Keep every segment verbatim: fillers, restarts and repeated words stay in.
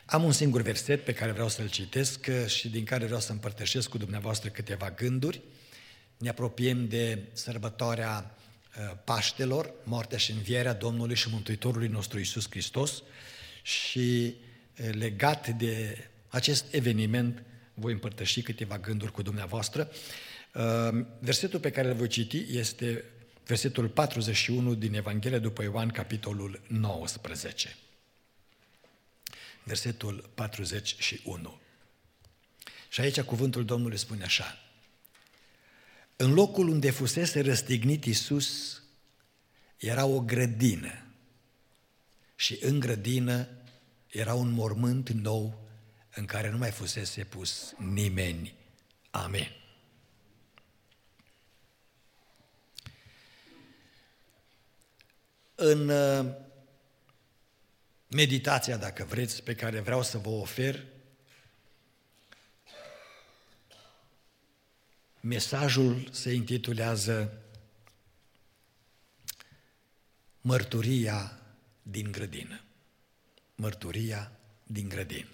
Am un singur verset pe care vreau să-l citesc și din care vreau să împărtășesc cu dumneavoastră câteva gânduri. Ne apropiem de sărbătoarea Paștelor, moartea și învierea Domnului și Mântuitorului nostru Iisus Hristos și legat de acest eveniment voi împărtăși câteva gânduri cu dumneavoastră. Versetul pe care îl voi citi este versetul patruzeci și unu din Evanghelia după Ioan, capitolul nouăsprezece. Versetul patruzeci și unu. Și aici cuvântul Domnului spune așa: în locul unde fusese răstignit Iisus era o grădină și în grădină era un mormânt nou în care nu mai fusese pus nimeni. Amen. În meditația, dacă vreți, pe care vreau să vă ofer, mesajul se intitulează Mărturia din grădină. Mărturia din grădină.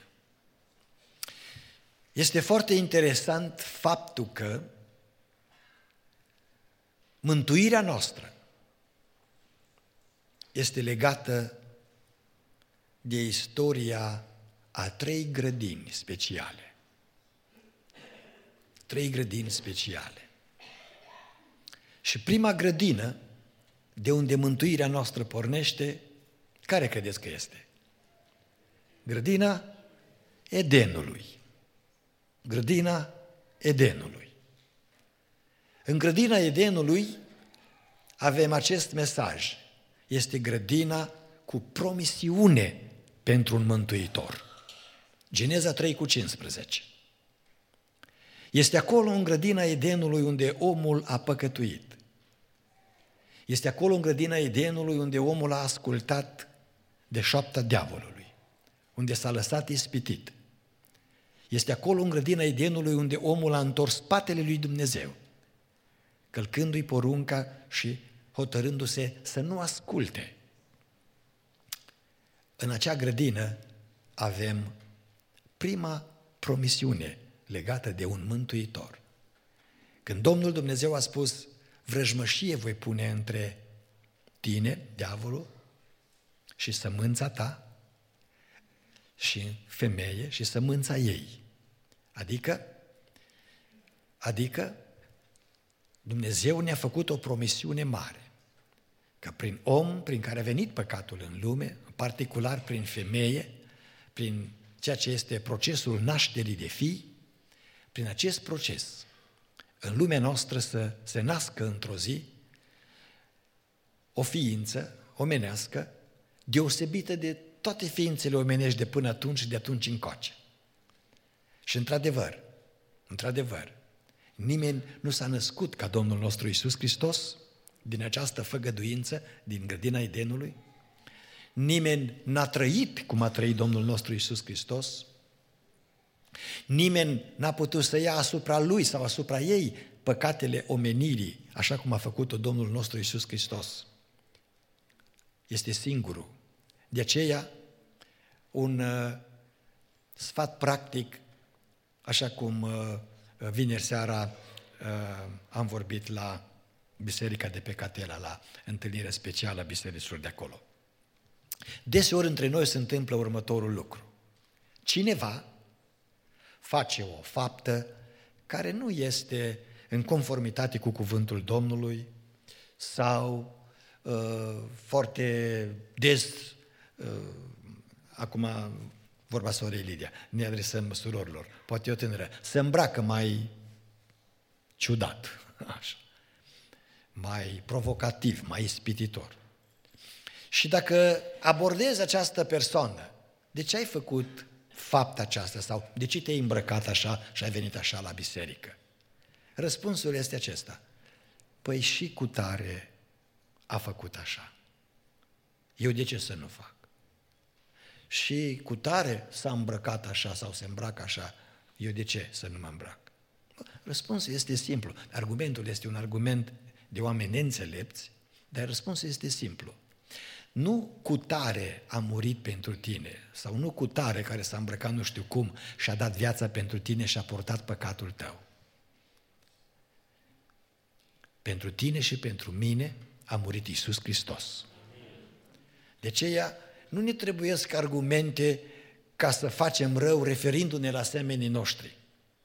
Este foarte interesant faptul că mântuirea noastră este legată de istoria a trei grădini speciale. Trei grădini speciale. Și prima grădină, de unde mântuirea noastră pornește, care credeți că este? Grădina Edenului. Grădina Edenului. În grădina Edenului avem acest mesaj. Este grădina cu promisiune pentru un mântuitor. Geneza trei cu cincisprezece. Este acolo în grădina Edenului unde omul a păcătuit. Este acolo în grădina Edenului unde omul a ascultat de șoapta diavolului, unde s-a lăsat ispitit. Este acolo în grădina Edenului unde omul a întors spatele lui Dumnezeu, călcându-i porunca și hotărându-se să nu asculte. În acea grădină avem prima promisiune legată de un mântuitor. Când Domnul Dumnezeu a spus: vrăjmășie voi pune între tine, diavolul, și sămânța ta, și femeie și sămânța ei. Adică, adică Dumnezeu ne-a făcut o promisiune mare, că prin om, prin care a venit păcatul în lume, în particular prin femeie, prin ceea ce este procesul nașterii de fii, prin acest proces, în lumea noastră să se nască într-o zi o ființă omenească deosebită de toate ființele omenești de până atunci și de atunci încoace. Și într-adevăr, într-adevăr, nimeni nu s-a născut ca Domnul nostru Iisus Hristos din această făgăduință, din grădina Edenului. Nimeni n-a trăit cum a trăit Domnul nostru Iisus Hristos. Nimeni n-a putut să ia asupra lui sau asupra ei păcatele omenirii, așa cum a făcut-o Domnul nostru Iisus Hristos. Este singurul. De aceea, un uh, sfat practic, așa cum uh, vineri seara uh, am vorbit la Biserica de pe Catela, la întâlnirea specială a bisericilor de acolo. Deseori între noi se întâmplă următorul lucru. Cineva face o faptă care nu este în conformitate cu cuvântul Domnului sau uh, foarte des, uh, acum vorba sorei Lidia, ne adresăm surorilor, poate o tânără, se îmbracă mai ciudat, așa, mai provocativ, mai ispititor. Și dacă abordezi această persoană, de ce ai făcut fapta aceasta sau de ce te-ai îmbrăcat așa și ai venit așa la biserică? Răspunsul este acesta: păi și cutare a făcut așa. Eu de ce să nu fac? Și cutare s-a îmbrăcat așa sau se îmbracă așa, eu de ce să nu mă îmbrac? Răspunsul este simplu. Argumentul este un argument de oameni neînțelepți, dar răspunsul este simplu. nu cutare a murit pentru tine, sau nu cutare care s-a îmbrăcat nu știu cum și a dat viața pentru tine și a purtat păcatul tău. Pentru tine și pentru mine a murit Iisus Hristos. De aceea nu ne trebuiesc argumente ca să facem rău referindu-ne la semenii noștri.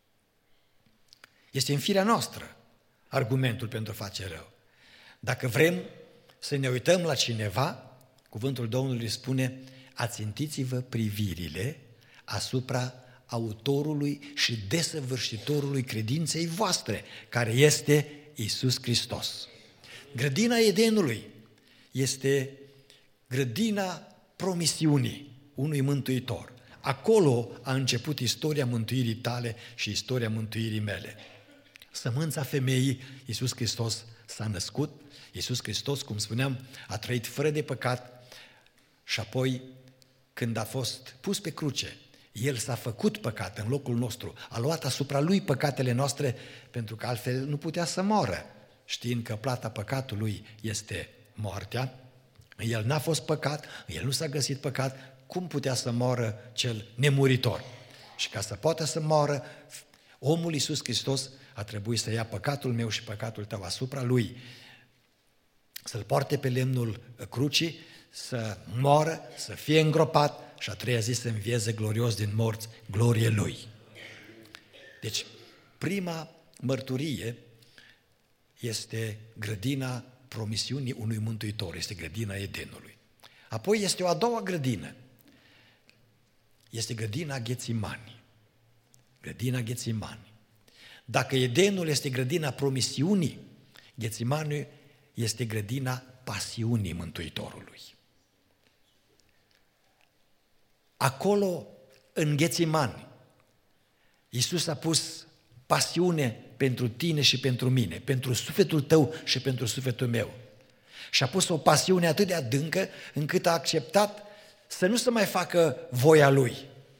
Este în firea noastră argumentul pentru a face rău. Dacă vrem să ne uităm la cineva, cuvântul Domnului spune: ațintiți-vă privirile asupra autorului și desăvârșitorului credinței voastre, care este Iisus Hristos. Grădina Edenului este grădina promisiunii unui mântuitor. Acolo a început istoria mântuirii tale și istoria mântuirii mele. Sămânța femeii, Iisus Hristos, s-a născut. Iisus Hristos, cum spuneam, a trăit fără de păcat și apoi, când a fost pus pe cruce, El s-a făcut păcat în locul nostru, a luat asupra Lui păcatele noastre, pentru că altfel nu putea să moară, știind că plata păcatului este moartea. El n-a fost păcat, El nu s-a găsit păcat, cum putea să moară cel nemuritor? Și ca să poată să moară, omul Iisus Hristos a trebuit să ia păcatul meu și păcatul tău asupra Lui, să-L poarte pe lemnul crucii, să moară, să fie îngropat și a treia zi să învieze glorios din morți, glorie Lui. Deci, prima mărturie este grădina promisiunii unui mântuitor, este grădina Edenului. Apoi este o a doua grădină, este grădina Ghețimani. Grădina Ghețimani. Dacă Edenul este grădina promisiunii, Ghețimani este grădina pasiunii Mântuitorului. Acolo, în Ghețimani, Iisus a pus pasiune pentru tine și pentru mine, pentru sufletul tău și pentru sufletul meu. Și a pus o pasiune atât de adâncă încât a acceptat să nu se mai facă voia Lui.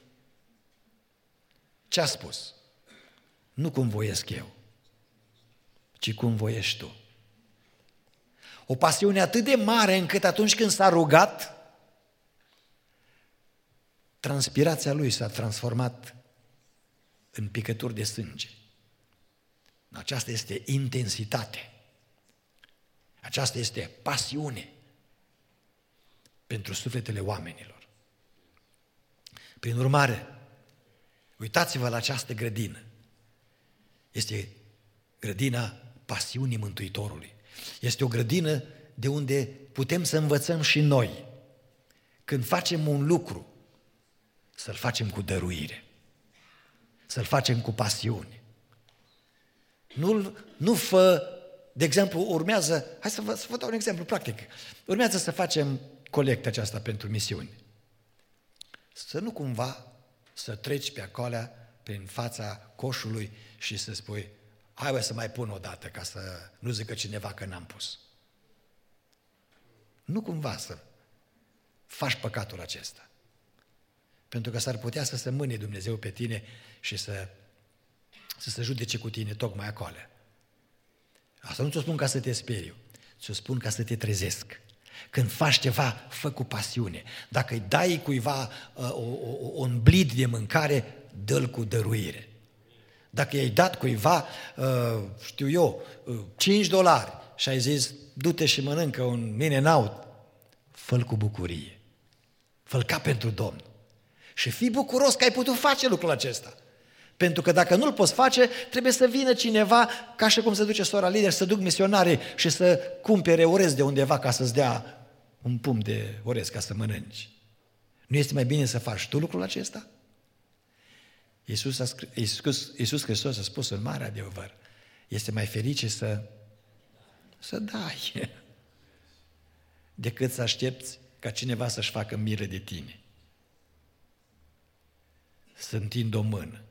Ce a spus? Nu cum voiesc eu, ci cum voiești tu. O pasiune atât de mare încât atunci când s-a rugat, transpirația Lui s-a transformat în picături de sânge. Aceasta este intensitate. Aceasta este pasiune pentru sufletele oamenilor. Prin urmare, uitați-vă la această grădină. Este grădina pasiunii Mântuitorului. Este o grădină de unde putem să învățăm și noi. Când facem un lucru, să-l facem cu dăruire, să-l facem cu pasiune. Nu, nu fă, de exemplu, urmează, hai să vă, să vă dau un exemplu practic, urmează să facem colecta aceasta pentru misiuni. Să nu cumva să treci pe acolo prin fața coșului și să spui: hai bă, să mai pun o dată ca să nu zică cineva că n-am pus. Nu cumva să faci păcatul acesta. Pentru că s-ar putea să se mâne Dumnezeu pe tine și să, să se judece cu tine tocmai acolo. Asta nu ți-o spun ca să te speriu, ți-o spun ca să te trezesc. Când faci ceva, fă cu pasiune. Dacă îi dai cuiva uh, o, o, un blid de mâncare, dă-l cu dăruire. Dacă i-ai dat cuiva, uh, știu eu, uh, cinci dolari și ai zis: du-te și mănâncă un in-n-out, fă-l cu bucurie. Fă-l ca pentru Domnul. Și fii bucuros că ai putut face lucrul acesta. Pentru că dacă nu-l poți face, trebuie să vină cineva, ca și cum se duce sora lider, să duc misionarii și să cumpere orez de undeva ca să-ți dea un pumn de orez ca să mănânci. Nu este mai bine să faci tu lucrul acesta? Iisus, a scris, Iisus, Iisus Hristos a spus în mare adevăr: este mai ferice să, să dai decât să aștepți ca cineva să-și facă milă de tine. Să întind o mână.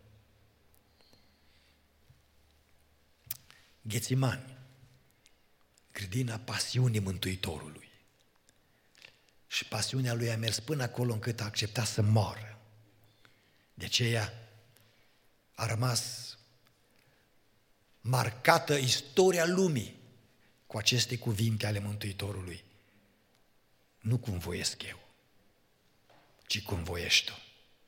Ghețimani, grădina pasiunii Mântuitorului. Și pasiunea lui a mers până acolo încât a acceptat să moară. De aceea a rămas marcată istoria lumii cu aceste cuvinte ale Mântuitorului. nu cum voiesc eu, ci cum voiești tu.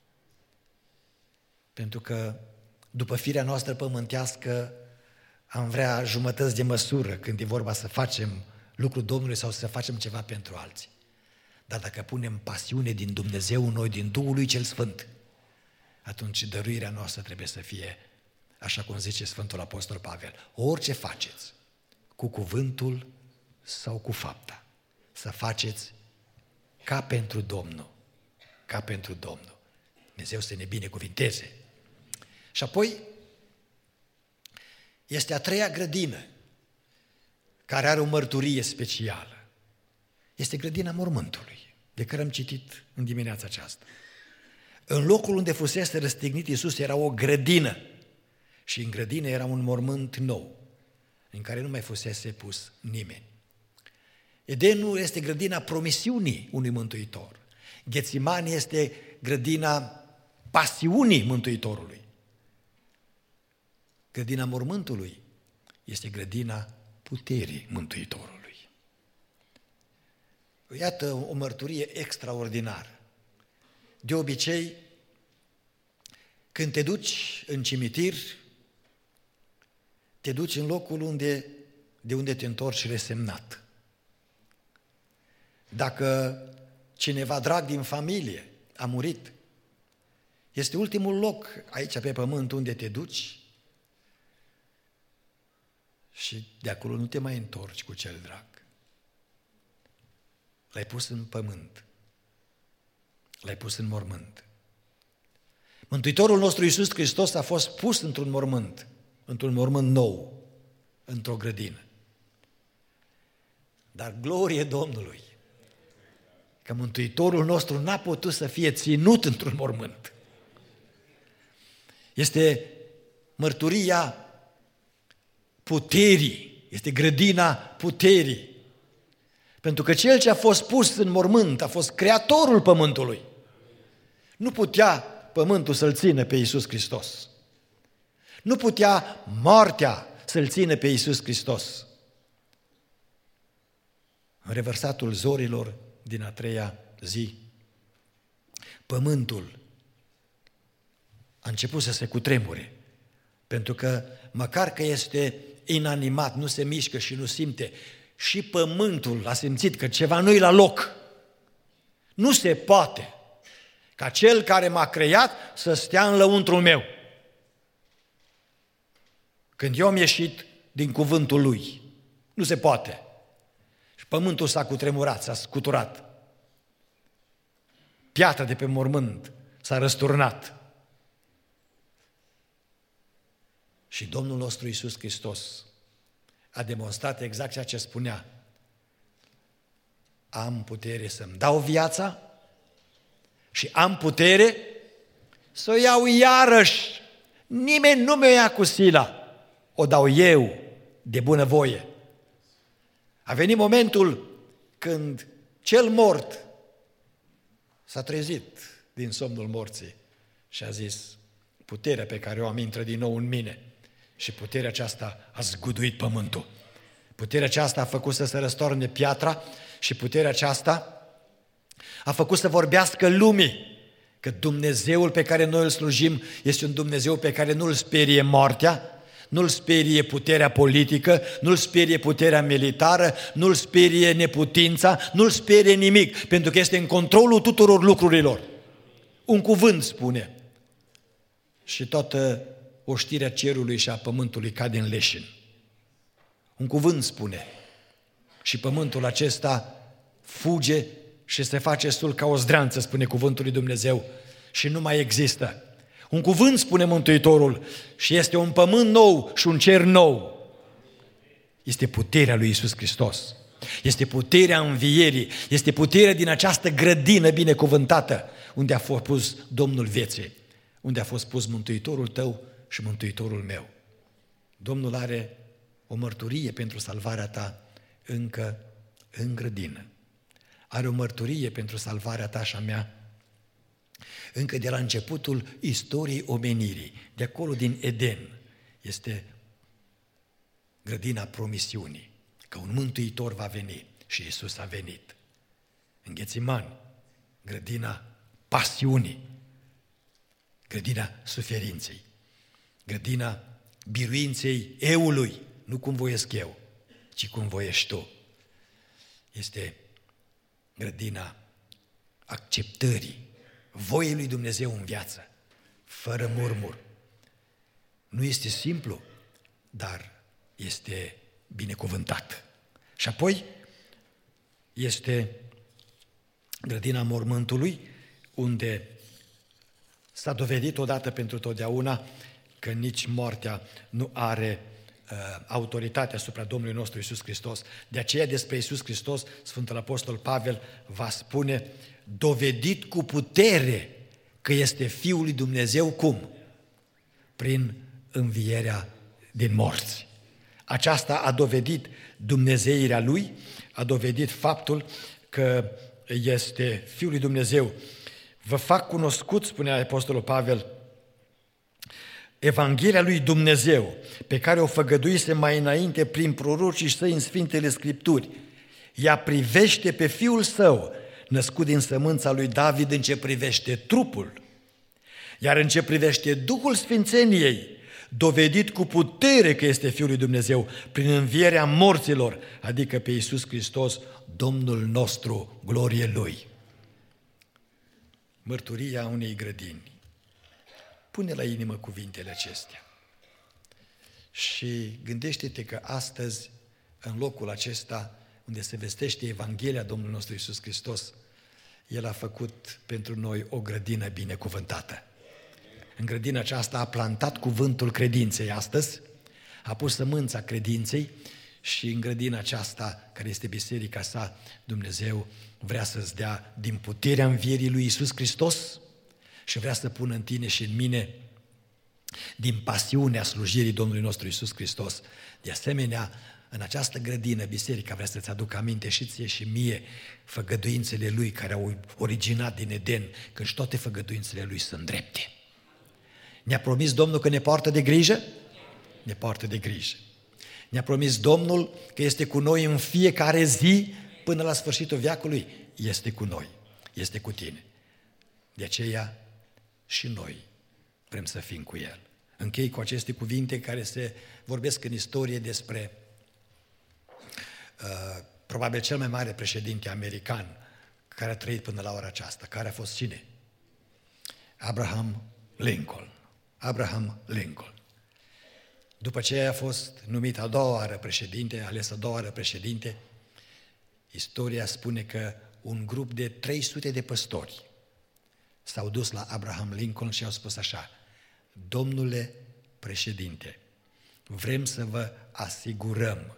Pentru că după firea noastră pământească am vrea jumătăți de măsură când e vorba să facem lucrul Domnului sau să facem ceva pentru alții. Dar dacă punem pasiune din Dumnezeu în noi, din Duhul lui Cel Sfânt, atunci dăruirea noastră trebuie să fie, așa cum zice Sfântul Apostol Pavel, orice faceți, cu cuvântul sau cu fapta, să faceți ca pentru Domnul, ca pentru Domnul. Dumnezeu să ne binecuvinteze. Și apoi este a treia grădină care are o mărturie specială. Este grădina mormântului, de care am citit în dimineața aceasta. În locul unde fusese răstignit Iisus era o grădină și în grădină era un mormânt nou, în care nu mai fusese pus nimeni. Edenul este grădina promisiunii unui mântuitor. Ghețimani este grădina pasiunii Mântuitorului. Grădina mormântului este grădina puterii Mântuitorului. Iată o mărturie extraordinară. De obicei, când te duci în cimitir, te duci în locul unde, de unde te întorci resemnat. Dacă cineva drag din familie a murit, este ultimul loc aici pe pământ unde te duci și de acolo nu te mai întorci cu cel drag. L-ai pus în pământ, l-ai pus în mormânt. Mântuitorul nostru Iisus Hristos a fost pus într-un mormânt, într-un mormânt nou, într-o grădină. Dar glorie Domnului, că Mântuitorul nostru n-a putut să fie ținut într-un mormânt. Este mărturia puterii, este grădina puterii. Pentru că cel ce a fost pus în mormânt a fost creatorul pământului. Nu putea pământul să-L țină pe Iisus Hristos. Nu putea moartea să-L țină pe Iisus Hristos. În revărsatul zorilor din a treia zi, pământul a început să se cutremure, pentru că măcar că este inanimat, nu se mișcă și nu simte, și pământul a simțit că ceva nu-i la loc. Nu se poate ca cel care m-a creat să stea în lăuntrul meu. Când eu am ieșit din cuvântul lui, nu se poate. Și pământul s-a cutremurat, s-a scuturat. Piatra de pe mormânt s-a răsturnat. Și Domnul nostru Iisus Hristos a demonstrat exact ceea ce spunea. Am putere să-mi dau viața și am putere să o iau iarăși. Nimeni nu mi-o ia cu sila. O dau eu de bunăvoie. A venit momentul când cel mort s-a trezit din somnul morții și a zis, puterea pe care o am intră din nou în mine. Și puterea aceasta a zguduit pământul. Puterea aceasta a făcut să se răstoarne piatra și puterea aceasta a făcut să vorbească lumii că Dumnezeul pe care noi îl slujim este un Dumnezeu pe care nu îl sperie moartea, nu îl sperie puterea politică, nu îl sperie puterea militară, nu îl sperie neputința, nu îl sperie nimic, pentru că este în controlul tuturor lucrurilor. Un cuvânt spune și toată oștirea cerului și a pământului cade în leșin. Un cuvânt spune și pământul acesta fuge și se face sul ca o zdreanță, spune cuvântul lui Dumnezeu, și nu mai există. Un cuvânt spune Mântuitorul și este un pământ nou și un cer nou. Este puterea lui Iisus Hristos. Este puterea învierii, este puterea din această grădină binecuvântată unde a fost pus Domnul vieții, unde a fost pus Mântuitorul tău și Mântuitorul meu. Domnul are o mărturie pentru salvarea ta încă în grădină. Are o mărturie pentru salvarea ta și a mea încă de la începutul istoriei omenirii. De acolo din Eden este grădina promisiunii, că un mântuitor va veni și Iisus a venit. în Ghețimani, grădina pasiunii, grădina suferinței, grădina biruinței eului, nu cum voiesc eu, ci cum voiești tu. Este grădina acceptării voii lui Dumnezeu în viață, fără murmur. Nu este simplu, dar este binecuvântat. Și apoi este grădina mormântului, unde s-a dovedit odată pentru totdeauna că nici moartea nu are uh, autoritate asupra Domnului nostru Iisus Hristos. De aceea despre Iisus Hristos, Sfântul Apostol Pavel va spune, dovedit cu putere că este Fiul lui Dumnezeu, cum? Prin învierea din morți. Aceasta a dovedit dumnezeirea Lui, a dovedit faptul că este Fiul lui Dumnezeu. Vă fac cunoscut, spunea Apostolul Pavel, Evanghelia lui Dumnezeu, pe care o făgăduise mai înainte prin prorocii săi în Sfintele Scripturi. Ea privește pe Fiul Său, născut din sămânța lui David în ce privește trupul, iar în ce privește Duhul Sfințeniei, dovedit cu putere că este Fiul lui Dumnezeu, prin învierea morților, adică pe Iisus Hristos, Domnul nostru, glorie Lui. Mărturia unei grădini. Pune la inimă cuvintele acestea și gândește-te că astăzi, în locul acesta, unde se vestește Evanghelia Domnului nostru Iisus Hristos, El a făcut pentru noi o grădină binecuvântată. În grădina aceasta a plantat cuvântul credinței astăzi, a pus sămânța credinței și în grădina aceasta, care este biserica sa, Dumnezeu vrea să-ți dea din puterea învierii lui Iisus Hristos și vrea să pună în tine și în mine din pasiunea slujirii Domnului nostru Iisus Hristos. De asemenea, în această grădină, biserica vrea să-ți aducă aminte și ție și mie făgăduințele Lui care au originat din Eden, căci toate făgăduințele Lui sunt drepte. Ne-a promis Domnul că ne poartă de grijă? Ne poartă de grijă. Ne-a promis Domnul că este cu noi în fiecare zi până la sfârșitul veacului. Este cu noi, este cu tine. De aceea și noi vrem să fim cu El. Închei cu aceste cuvinte care se vorbesc în istorie despre uh, probabil cel mai mare președinte american care a trăit până la ora aceasta. Care a fost cine? Abraham Lincoln. Abraham Lincoln. După ce a fost numit a doua oară președinte, ales a doua oară președinte, istoria spune că un grup de trei sute de păstori s-au dus la Abraham Lincoln și au spus așa: domnule președinte, vrem să vă asigurăm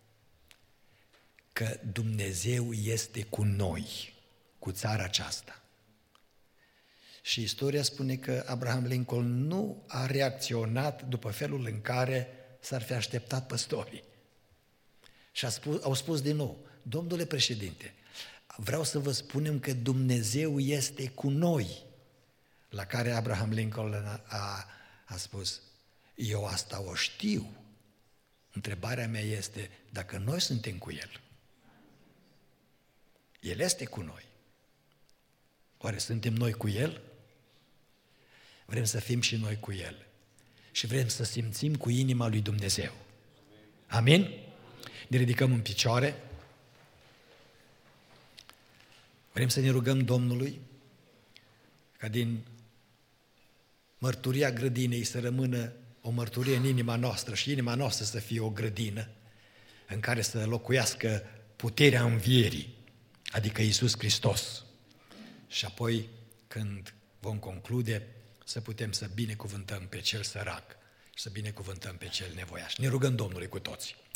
că Dumnezeu este cu noi, cu țara aceasta. Și istoria spune că Abraham Lincoln nu a reacționat după felul în care s-ar fi așteptat păstorii. Și a spus, au spus din nou: domnule președinte, vreau să vă spunem că Dumnezeu este cu noi. La care Abraham Lincoln a, a, a spus: eu asta o știu. Întrebarea mea este dacă noi suntem cu El. El este cu noi. Oare suntem noi cu El? Vrem să fim și noi cu El. Și vrem să simțim cu inima lui Dumnezeu. Amin? Ne ridicăm în picioare. Vrem să ne rugăm Domnului ca din mărturia grădinei să rămână o mărturie în inima noastră și inima noastră să fie o grădină în care să locuiască puterea învierii, adică Iisus Hristos. Și apoi, când vom conclude, să putem să binecuvântăm pe cel sărac și să binecuvântăm pe cel nevoiaș. Ne rugăm Domnului cu toții.